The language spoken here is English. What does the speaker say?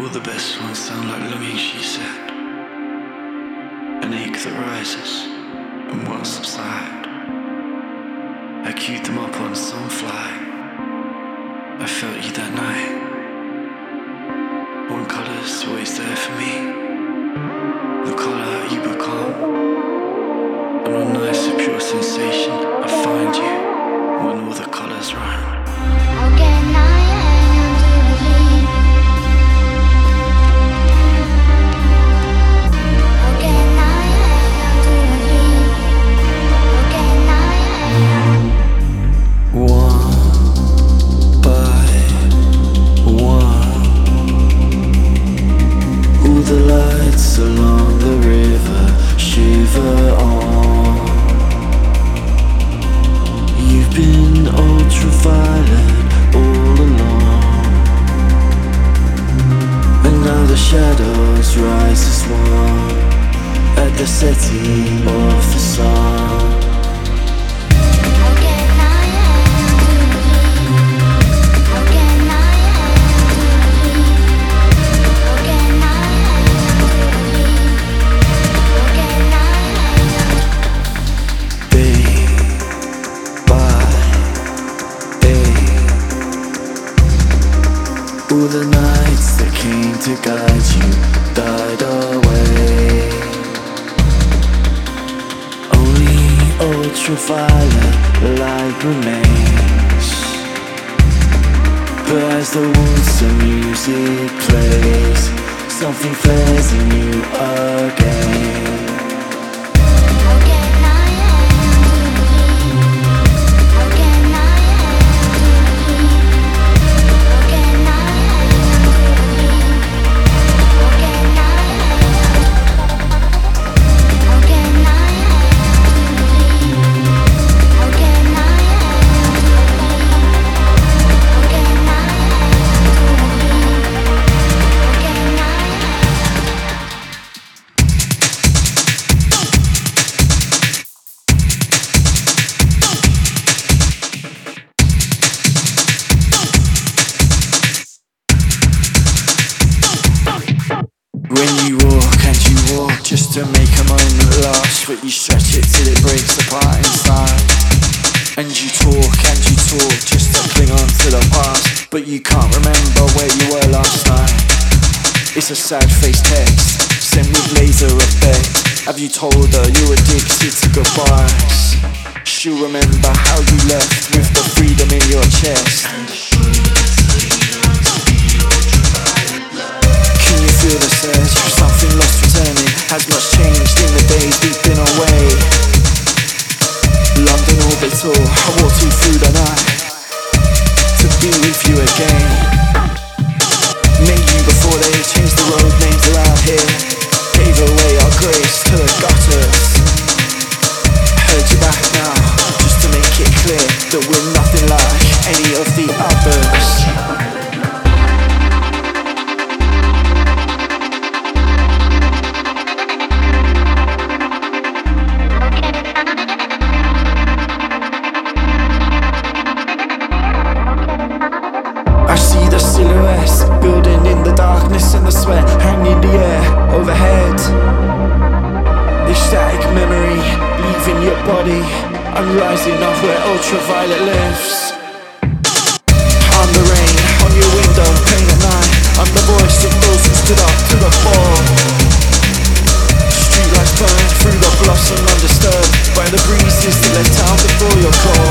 All the best ones sound like longing, she said. An ache that rises and won't subside. I queued them up on some flight. I felt you that night. One colour's always there for me. The colour you become. And on nights of pure sensation, I find you when all the colours rhyme. The lights along the river shiver on. You've been ultraviolet all along, and now the shadows rise as one at the setting of the sun. All the nights that came to guide you died away. Only ultraviolet light remains. But as the woods of music plays, something flares in you again. When you walk and you walk just to make a moment last, but you stretch it till it breaks apart inside. And you talk just to cling on to the past, but you can't remember where you were last night. It's a sad face text sent with laser effect. Have you told her you're addicted to goodbyes? She'll remember how you left with the freedom in your chest. Feel the search for something lost returning. Has much changed in the days we've been away. London orbital, I walked you through the night to be with you again. Made you before they changed the road names around here. Gave away our grace to the gutters. Heard you back now, just to make it clear that we're nothing like any of the others. I see the silhouettes building in the darkness and the sweat hanging in the air overhead. This static memory leaving your body. I'm rising up where ultraviolet lives. I'm the rain on your window pane at night. I'm the voice of those who stood up to the fall. Streetlights burn through the blossom undisturbed by the breezes that left town before your call.